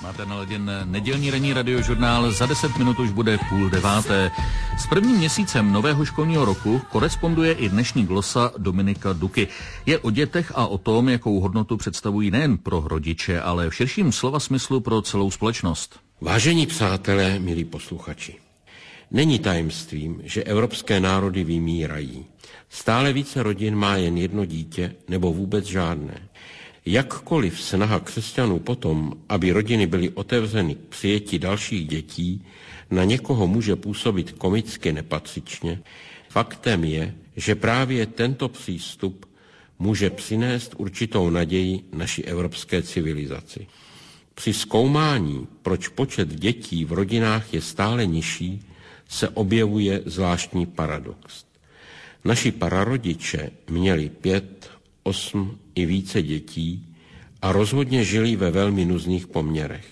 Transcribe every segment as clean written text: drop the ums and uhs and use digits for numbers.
Máte naladěn nedělní ranní radiožurnál, za 10 minut už bude 8:30. S prvním měsícem nového školního roku koresponduje i dnešní glosa Dominika Duky. Je o dětech a o tom, jakou hodnotu představují nejen pro rodiče, ale v širším slova smyslu pro celou společnost. Vážení přátelé, milí posluchači, není tajemstvím, že evropské národy vymírají. Stále více rodin má jen jedno dítě nebo vůbec žádné. Jakkoliv snaha křesťanů potom, aby rodiny byly otevřeny k přijetí dalších dětí, na někoho může působit komicky nepatřičně, faktem je, že právě tento přístup může přinést určitou naději naší evropské civilizaci. Při zkoumání, proč počet dětí v rodinách je stále nižší, se objevuje zvláštní paradox. Naši prarodiče měli 5, 8 i více dětí a rozhodně žili ve velmi nuzných poměrech.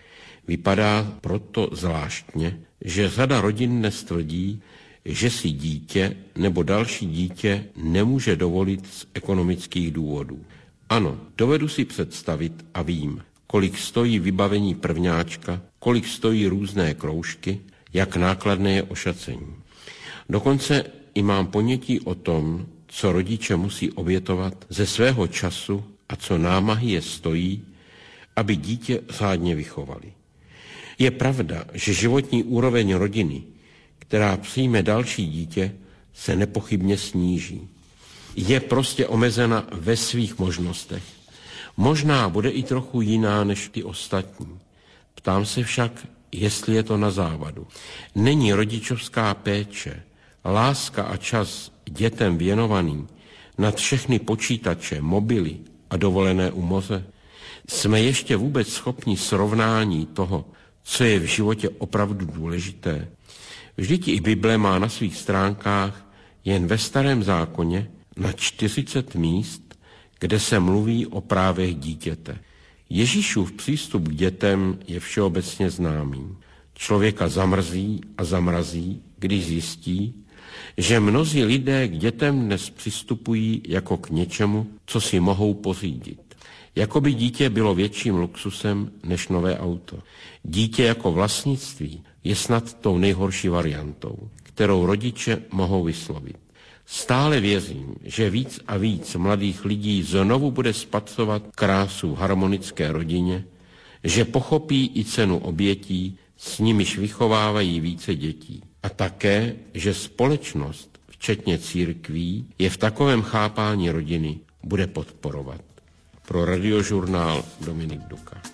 Vypadá proto zvláštně, že řada rodin dnes tvrdí, že si dítě nebo další dítě nemůže dovolit z ekonomických důvodů. Ano, dovedu si představit a vím, kolik stojí vybavení prvňáčka, kolik stojí různé kroužky, jak nákladné je ošacení. Dokonce i mám ponětí o tom, co rodiče musí obětovat ze svého času a co námahy je stojí, aby dítě řádně vychovali. Je pravda, že životní úroveň rodiny, která přijme další dítě, se nepochybně sníží. Je prostě omezena ve svých možnostech. Možná bude i trochu jiná než ty ostatní. Ptám se však, jestli je to na závadu. Není rodičovská péče, láska a čas dětem věnovaný nad všechny počítače, mobily a dovolené u moře? Jsme ještě vůbec schopni srovnání toho, co je v životě opravdu důležité? Vždyť i Bible má na svých stránkách jen ve Starém zákoně na 40 míst, kde se mluví o právech dítěte. Ježíšův přístup k dětem je všeobecně známý. Člověka zamrzí a zamrazí, když zjistí, že mnozí lidé k dětem dnes přistupují jako k něčemu, co si mohou pořídit. Jako by dítě bylo větším luxusem než nové auto. Dítě jako vlastnictví je snad tou nejhorší variantou, kterou rodiče mohou vyslovit. Stále věřím, že víc a víc mladých lidí znovu bude spatřovat krásu v harmonické rodině, že pochopí i cenu obětí, s nimiž vychovávají více dětí. A také, že společnost, včetně církví, je v takovém chápání rodiny bude podporovat. Pro radiožurnál Dominik Duka.